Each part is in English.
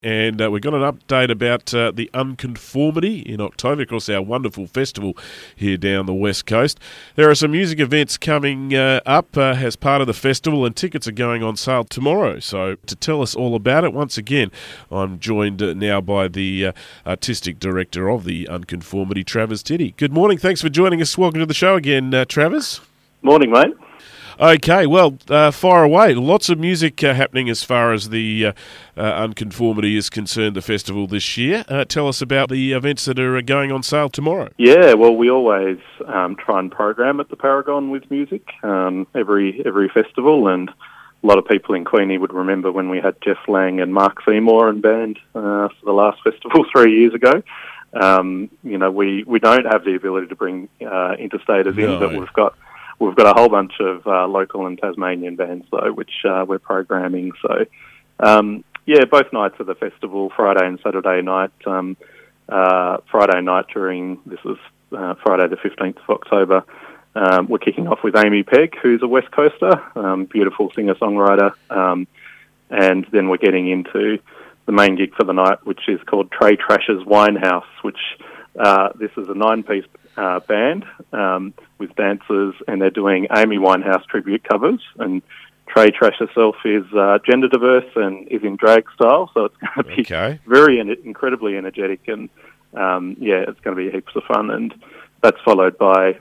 And we've got an update about the Unconformity in October, of course, our wonderful festival here down the West Coast. There are some music events coming up as part of the festival, and tickets are going on sale tomorrow. So to tell us all about it, once again, I'm joined now by the Artistic Director of the Unconformity, Travis Tiddy. Good morning. Thanks for joining us. Welcome to the show again, Travis. Morning, mate. Okay, well, far away. Lots of music happening as far as the Unconformity is concerned, the festival this year. Tell us about the events that are going on sale tomorrow. Yeah, well, we always try and program at the Paragon with music every festival, and a lot of people in Queenie would remember when we had Jeff Lang and Mark Seymour and band for the last festival 3 years ago. We don't have the ability to bring interstaters in, but We've got a whole bunch of local and Tasmanian bands, though, which we're programming. So, both nights of the festival, Friday and Saturday night. Friday night Friday the 15th of October, we're kicking off with Amy Pegg, who's a West Coaster, beautiful singer-songwriter. And then we're getting into the main gig for the night, which is called Trey Trash's Winehouse, which this is a 9-piece band with dancers, and they're doing Amy Winehouse tribute covers. And Trey Trash herself is gender diverse and is in drag style, so it's going to be incredibly energetic, and it's going to be heaps of fun. And that's followed by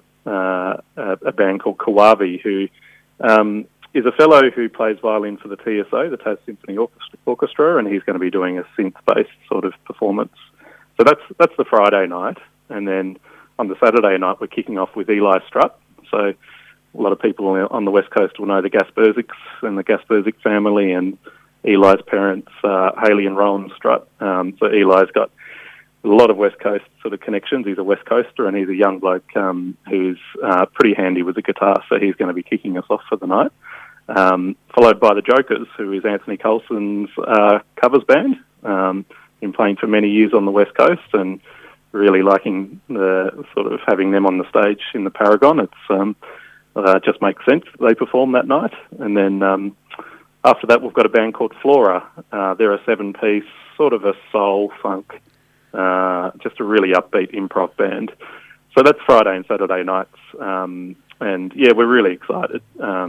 a band called Kawavi, who is a fellow who plays violin for the TSO, the Tas Symphony Orchestra, and he's going to be doing a synth-based sort of performance. So that's the Friday night, and then on the Saturday night, we're kicking off with Eli Strutt. So a lot of people on the West Coast will know the Gasperzics and the Gasperzic family, and Eli's parents, Hayley and Rowan Strutt. So Eli's got a lot of West Coast sort of connections. He's a West Coaster, and he's a young bloke who's pretty handy with the guitar, so he's going to be kicking us off for the night. Followed by the Jokers, who is Anthony Colson's covers band. Been playing for many years on the West Coast, and really liking the sort of having them on the stage in the Paragon. It's just makes sense that they perform that night. And then after that, we've got a band called Flora. They're a 7-piece, sort of a soul funk, just a really upbeat improv band. So that's Friday and Saturday nights. We're really excited.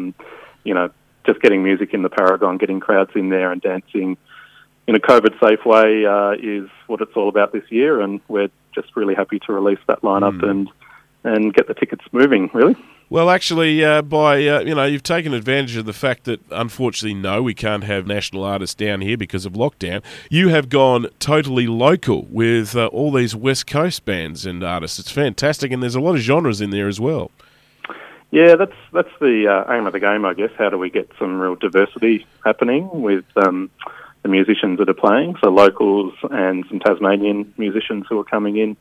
Just getting music in the Paragon, getting crowds in there and dancing in a COVID-safe way is what it's all about this year, and we're just really happy to release that lineup and get the tickets moving, really. Well, actually, you've taken advantage of the fact that, unfortunately, we can't have national artists down here because of lockdown. You have gone totally local with all these West Coast bands and artists. It's fantastic, and there's a lot of genres in there as well. Yeah, that's the aim of the game, I guess. How do we get some real diversity happening with the musicians that are playing? So locals and some Tasmanian musicians who are coming in.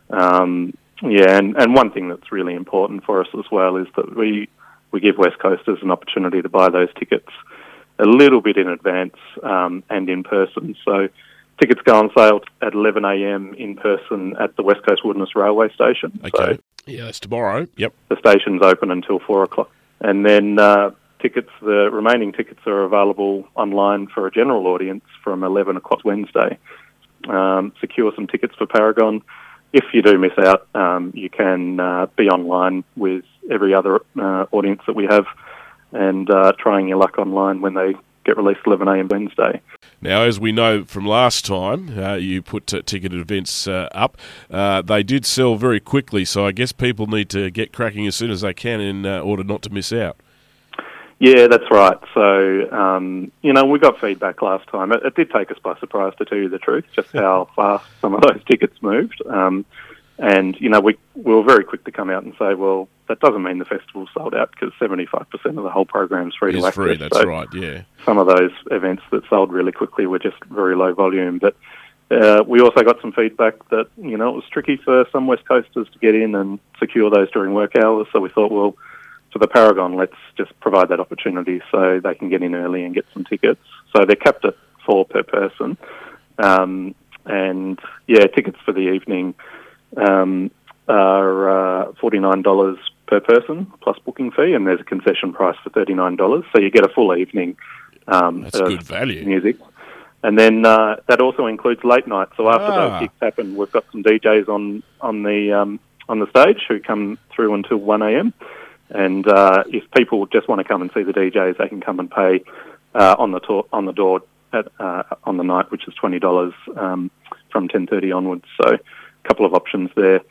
And one thing that's really important for us as well is that we give West Coasters an opportunity to buy those tickets a little bit in advance and in person. So tickets go on sale at 11 a.m. in person at the West Coast Wilderness Railway Station. Okay. So yeah, that's tomorrow. Yep. The station's open until 4 o'clock. And then the remaining tickets are available online for a general audience from 11 o'clock Wednesday. Secure some tickets for Paragon. If you do miss out, you can be online with every other audience that we have and trying your luck online when they get released 11 a.m. Wednesday. Now, as we know from last time, you put ticketed events up. They did sell very quickly, so I guess people need to get cracking as soon as they can in order not to miss out. Yeah, that's right. So, we got feedback last time. It did take us by surprise, to tell you the truth, just how fast some of those tickets moved. We were very quick to come out and say, well, that doesn't mean the festival's sold out, because 75% of the whole program's free to access. Free, that's right, yeah. Some of those events that sold really quickly were just very low volume. But we also got some feedback that, it was tricky for some West Coasters to get in and secure those during work hours. So we thought, well, for the Paragon, let's just provide that opportunity so they can get in early and get some tickets. So they're capped at 4 per person. Tickets for the evening are $49 per person plus booking fee, and there's a concession price for $39. So you get a full evening that's good value. Music. And then that also includes late night. So after those gigs happen, we've got some DJs on the stage who come through until 1 a.m. And if people just want to come and see the DJs, they can come and pay on the door on the night, which is $20 from 10:30 onwards. So a couple of options there.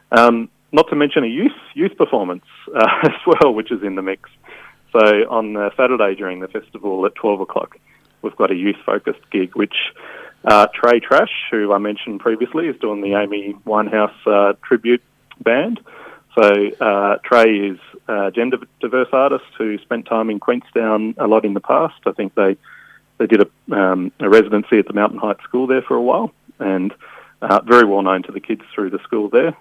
Not to mention a youth performance as well, which is in the mix. So on Saturday during the festival at 12 o'clock, we've got a youth-focused gig, which Trey Trash, who I mentioned previously, is doing the Amy Winehouse tribute band. So Trey is a gender-diverse artist who spent time in Queenstown a lot in the past. I think they did a residency at the Mountain Heights School there for a while, and very well known to the kids through the school there.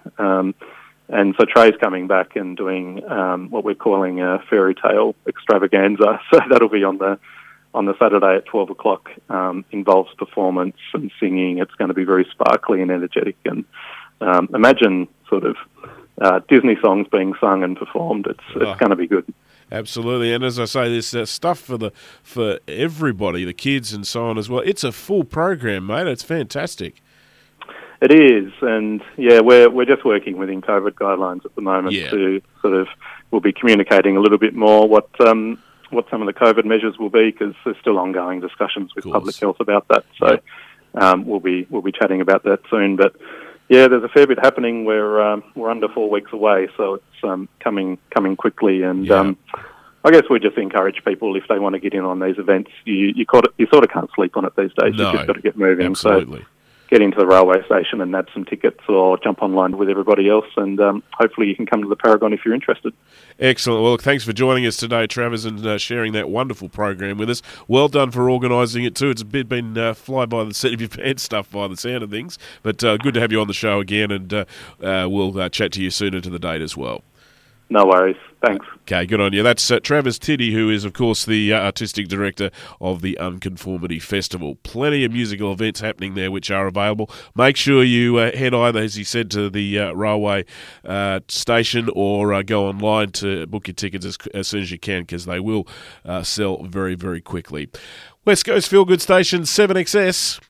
And so Trey's coming back and doing what we're calling a fairy tale extravaganza. So that'll be on the Saturday at 12 o'clock. Involves performance and singing. It's going to be very sparkly and energetic. And imagine sort of Disney songs being sung and performed. It's going to be good. Absolutely, and as I say, there's stuff for everybody, the kids and so on as well. It's a full program, mate. It's fantastic. It is, and yeah, we're just working within COVID guidelines at the moment to sort of, we'll be communicating a little bit more what some of the COVID measures will be, because there's still ongoing discussions with public health about that. So we'll be chatting about that soon. But yeah, there's a fair bit happening. We're under 4 weeks away, so it's coming quickly. And I guess we just encourage people, if they want to get in on these events, you sort of can't sleep on it these days. No, you've just got to get moving. Absolutely. So get into the railway station and nab some tickets, or jump online with everybody else, and hopefully you can come to the Paragon if you're interested. Excellent. Well, thanks for joining us today, Travers, and sharing that wonderful program with us. Well done for organising it too. It's a bit been fly by the seat of your pants stuff by the sound of things, but good to have you on the show again, and we'll chat to you sooner to the date as well. No worries. Thanks. Okay, good on you. That's Travers Tiddy, who is, of course, the artistic director of the Unconformity Festival. Plenty of musical events happening there which are available. Make sure you head either, as he said, to the railway station, or go online to book your tickets as soon as you can, because they will sell very, very quickly. West Coast Feel Good Station 7XS.